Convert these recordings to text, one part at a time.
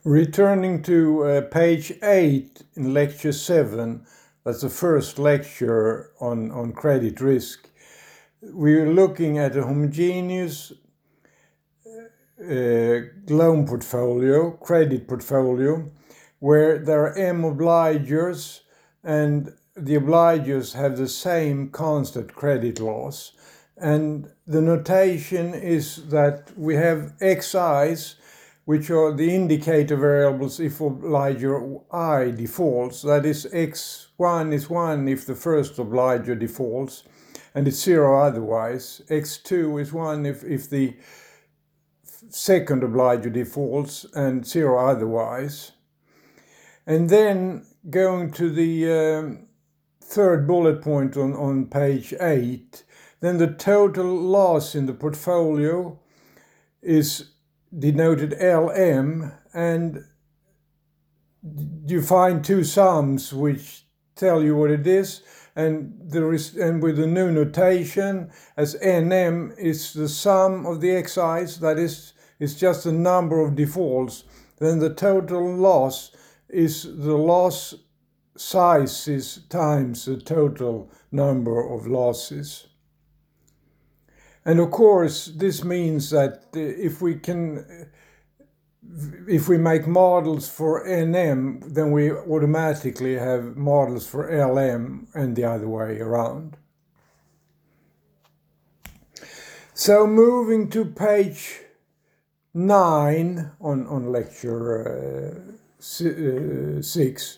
Returning to page 8 in lecture 7, that's the first lecture on credit risk. We're looking at a homogeneous loan portfolio, credit portfolio, where there are M obligors and the obligors have the same constant credit loss. And the notation is that we have Xi's, which are the indicator variables if obligor I defaults. That is, X1 is 1 if the first obligor defaults, and it's 0 otherwise. X2 is 1 if the second obligor defaults, and 0 otherwise. And then going to the third bullet point on page 8, then the total loss in the portfolio is denoted LM, and you find two sums which tell you what it is, and with the new notation as NM is the sum of the Xi's, that is, it's just the number of defaults, then the total loss is the loss sizes times the total number of losses. And of course, this means that if we make models for NM, then we automatically have models for LM and the other way around. So moving to page 9 on lecture 6,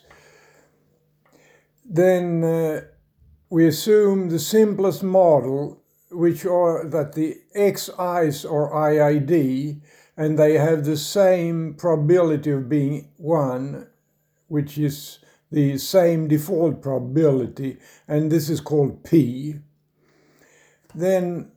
then we assume the simplest model, which are that the Xi's are IID, and they have the same probability of being 1, which is the same default probability, and this is called P. Then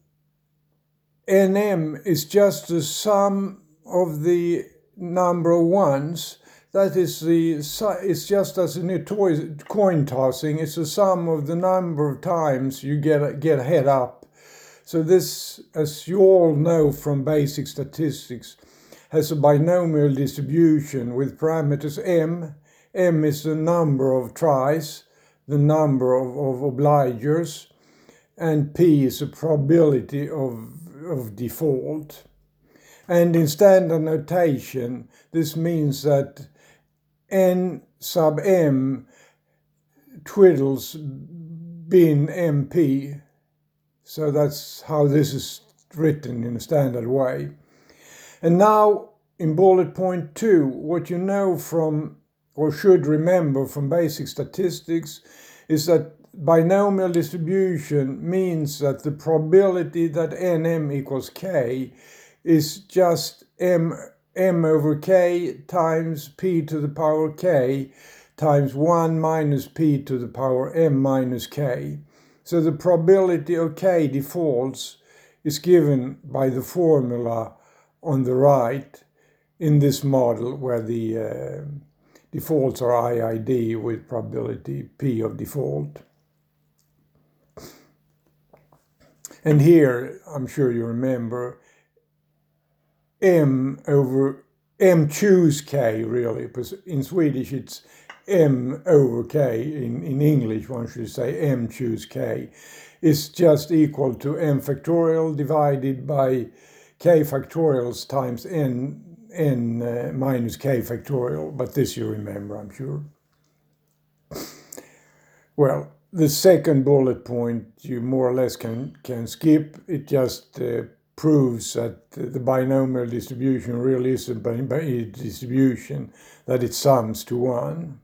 NM is just the sum of the number of ones. That is it's just as in a coin tossing, it's the sum of the number of times you get a head up. So this, as you all know from basic statistics, has a binomial distribution with parameters M. M is the number of tries, the number of obligors, and P is the probability of default. And in standard notation, this means that N sub M twiddles bin MP. So that's how this is written in a standard way. And now in bullet point 2, what you know from, or should remember from basic statistics, is that binomial distribution means that the probability that NM equals K is just M over K times P to the power K times 1 minus P to the power M minus K. So the probability of K defaults is given by the formula on the right in this model where the defaults are IID with probability P of default. And here, I'm sure you remember, M choose K really, because in Swedish it's M over K. In English, one should say M choose K. Is just equal to M factorial divided by K factorials times N minus K factorial. But this you remember, I'm sure. Well, the second bullet point you more or less can skip. It just proves that the binomial distribution really is a distribution, that it sums to 1.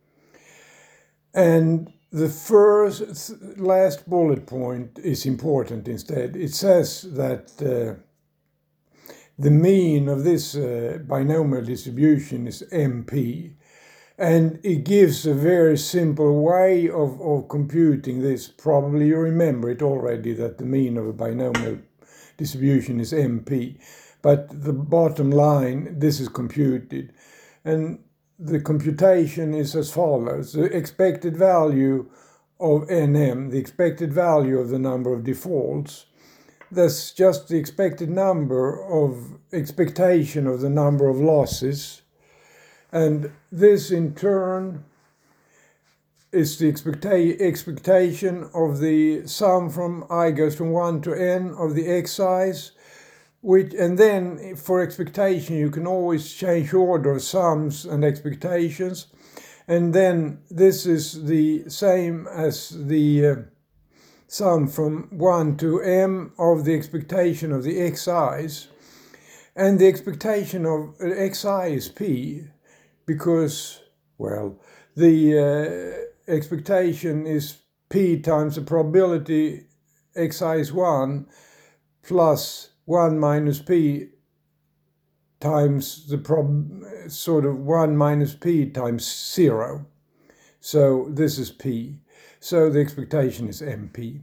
And the last bullet point is important instead. It says that the mean of this binomial distribution is MP. And it gives a very simple way of computing this. Probably you remember it already, that the mean of a binomial distribution is MP. But the bottom line, this is computed. And the computation is as follows. The expected value of NM, the expected value of the number of defaults, that's just the expectation of the number of losses And this in turn is the expectation of the sum from I goes from 1 to n of the xi's, and then for expectation you can always change order of sums and expectations, and then this is the same as the sum from 1 to m of the expectation of the xi's, and the expectation of xi is p, because, well, the expectation is p times the probability xi is 1 plus 1 minus p times the sort of 1 minus p times 0. So this is p. So the expectation is mp.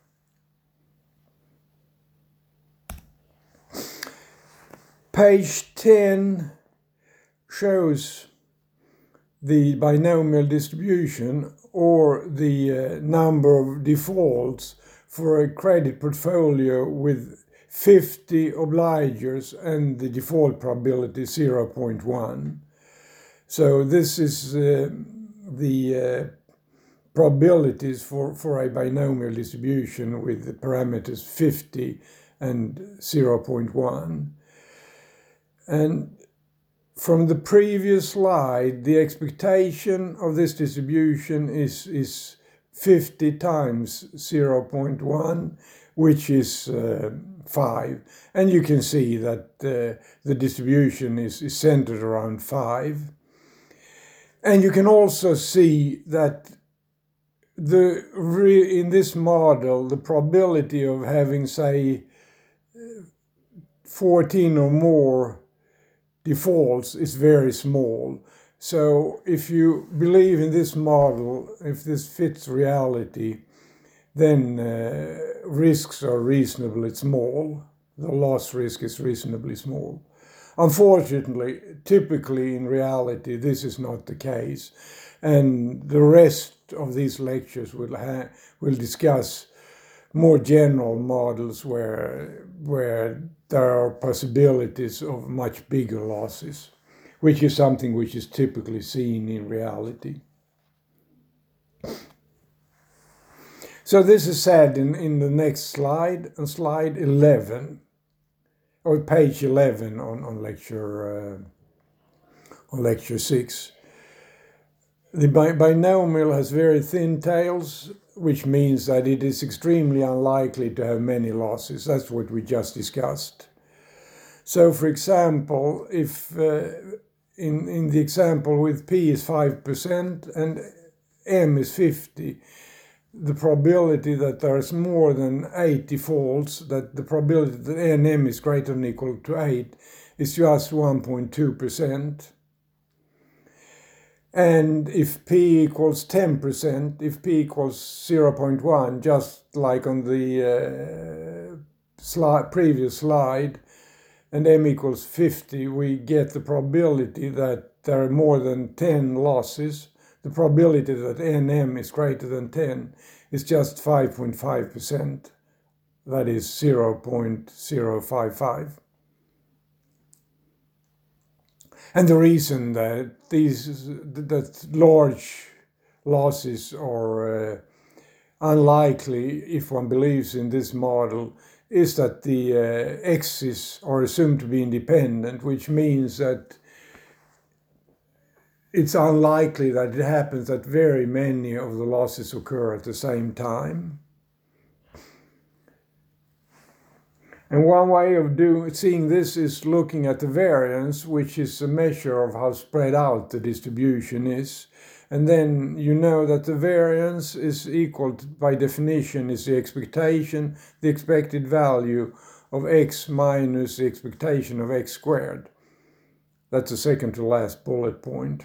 Page 10 shows the binomial distribution, or the number of defaults for a credit portfolio with 50 obligors and the default probability 0.1. So this is the probabilities for a binomial distribution with the parameters 50 and 0.1. And from the previous slide, the expectation of this distribution is 50 times 0.1, which is 5. And you can see that the distribution is centered around 5. And you can also see that in this model, the probability of having, say, 14 or more defaults is very small. So if you believe in this model, if this fits reality, then risks are reasonably small. The loss risk is reasonably small. Unfortunately, typically in reality, this is not the case. And the rest of these lectures will discuss more general models where there are possibilities of much bigger losses, which is something which is typically seen in reality. So this is said in the next slide, on slide 11, or page 11 on lecture 6. The binomial has very thin tails, which means that it is extremely unlikely to have many losses. That's what we just discussed. So, for example, if in the example with p is 5% and m is 50, the probability that there's more than 8 defaults, that the probability that nm is greater than or equal to 8 is just 1.2%. And if p equals 10%, if p equals 0.1, just like on the previous slide, and m equals 50, we get the probability that there are more than 10 losses. The probability that nm is greater than 10 is just 5.5%. That is 0.055. And the reason that large losses are unlikely, if one believes in this model, is that the x's are assumed to be independent, which means that it's unlikely that it happens that very many of the losses occur at the same time. And one way of seeing this is looking at the variance, which is a measure of how spread out the distribution is. And then you know that the variance is equal to, by definition, is the expectation, the expected value of x minus the expectation of x squared. That's the second to last bullet point.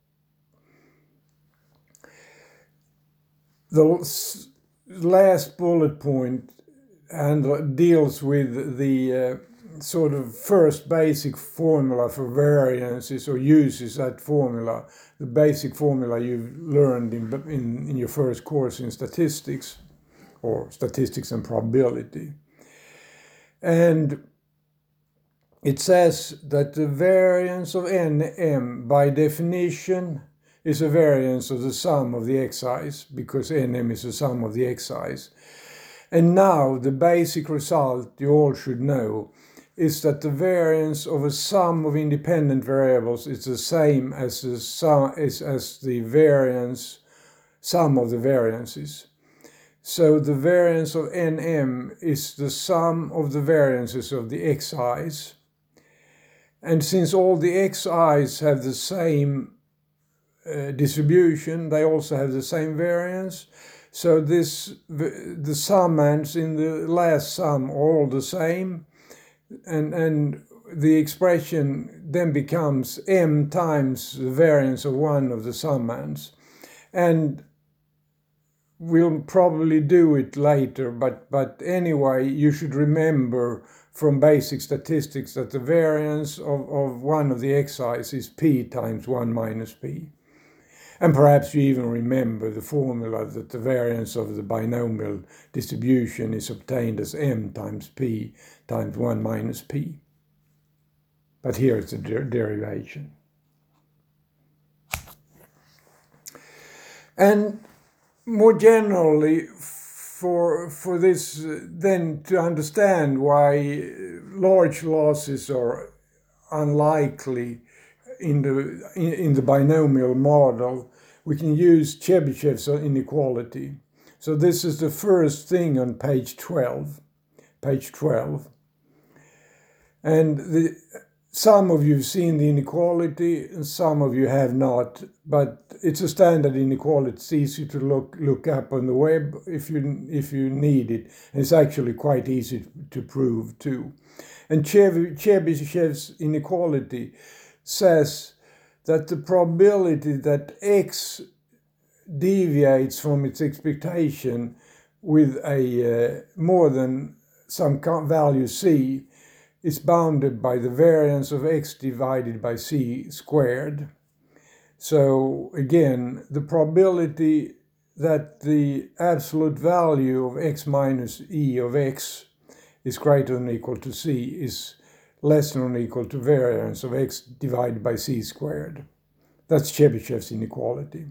The last bullet point and deals with the sort of first basic formula for variances, or uses that formula, the basic formula you've learned in your first course in statistics, or statistics and probability. And it says that the variance of nm by definition is a variance of the sum of the xi's, because nm is the sum of the xi's. And now the basic result you all should know is that the variance of a sum of independent variables is the same as the sum of the variances. So the variance of nm is the sum of the variances of the xi's. And since all the xi's have the same distribution, they also have the same variance. So the summands in the last sum are all the same, and the expression then becomes m times the variance of one of the summands. And we'll probably do it later, but anyway, you should remember from basic statistics that the variance of one of the xi's is p times 1 minus p. And perhaps you even remember the formula that the variance of the binomial distribution is obtained as m times p times 1 minus p. But here it's a derivation. And more generally, for this, then to understand why large losses are unlikely in the binomial model, we can use Chebyshev's inequality. So this is the first thing on page 12. And some of you have seen the inequality and some of you have not, but it's a standard inequality. It's easy to look up on the web if you need it. And it's actually quite easy to prove too. And Chebyshev's inequality says that the probability that x deviates from its expectation with a more than some value c is bounded by the variance of x divided by c squared. So again, the probability that the absolute value of x minus e of x is greater than or equal to c is less than or equal to variance of x divided by c squared. That's Chebyshev's inequality.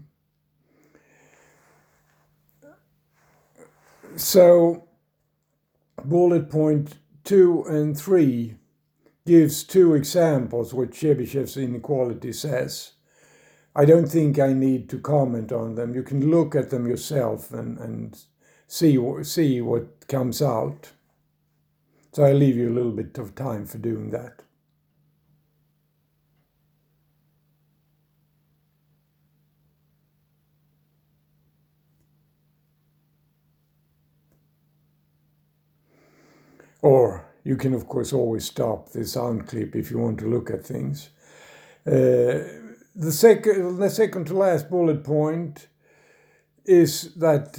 So bullet point 2 and 3 gives two examples what Chebyshev's inequality says. I don't think I need to comment on them. You can look at them yourself and see what comes out. So I leave you a little bit of time for doing that. Or you can, of course, always stop the sound clip if you want to look at things. The second to last bullet point is that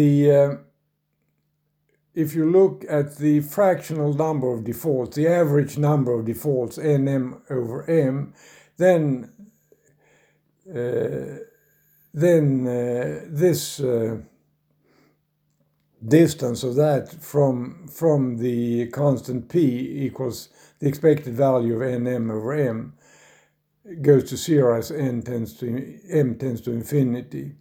if you look at the fractional number of defaults, the average number of defaults, nm over m, then this distance of that from the constant p equals the expected value of nm over m goes to 0 as m tends to infinity.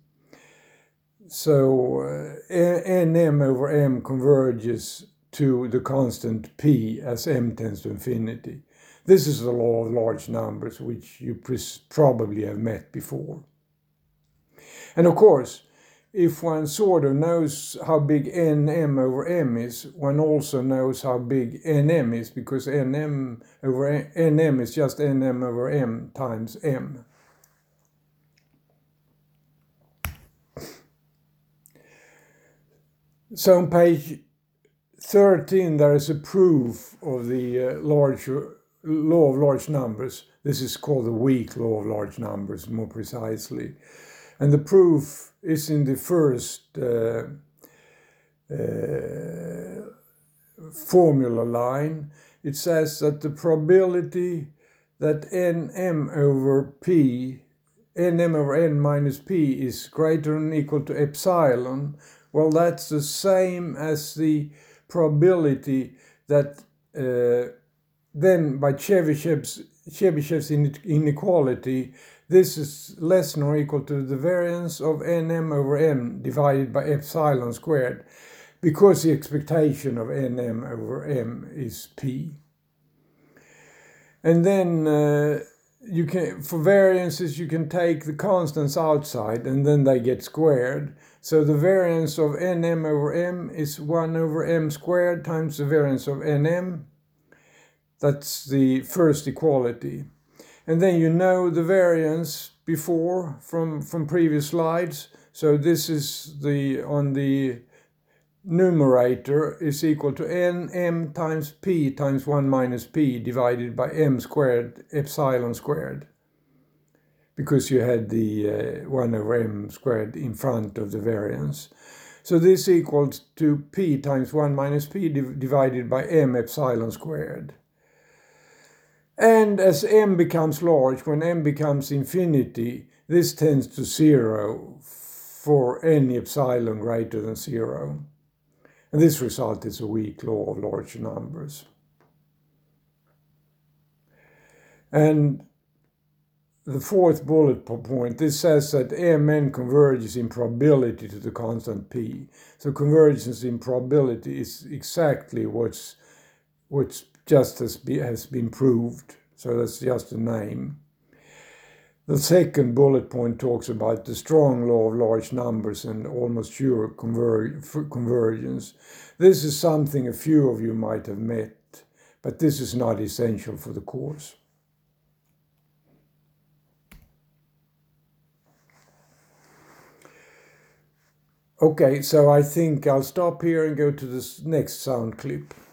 So nm over m converges to the constant p as m tends to infinity. This is the law of large numbers, which you probably have met before. And of course, if one sort of knows how big nm over m is, one also knows how big nm is, because nm is just nm over m times m. So on page 13 there is a proof of the law of large numbers. This is called the weak law of large numbers, more precisely. And the proof is in the first formula line. It says that the probability that nm over n minus p is greater than or equal to epsilon, well, that's the same as the probability that then by Chebyshev's inequality, this is less than or equal to the variance of nm over m divided by epsilon squared, because the expectation of nm over m is p. And then you can, for variances, you can take the constants outside and then they get squared. So the variance of nm over m is 1 over m squared times the variance of nm. That's the first equality. And then you know the variance before from previous slides. So this is on the numerator is equal to nm times p times 1 minus p divided by m squared epsilon squared, because you had the 1 over m squared in front of the variance. So this equals to p times 1 minus p divided by m epsilon squared. And as m becomes large, when m becomes infinity, this tends to 0 for any epsilon greater than 0. And this result is a weak law of large numbers. And the fourth bullet point, this says that Mn converges in probability to the constant p. So convergence in probability is exactly what's just has been proved. So that's just a name. The second bullet point talks about the strong law of large numbers and almost sure convergence. This is something a few of you might have met, but this is not essential for the course. Okay, so I think I'll stop here and go to this next sound clip.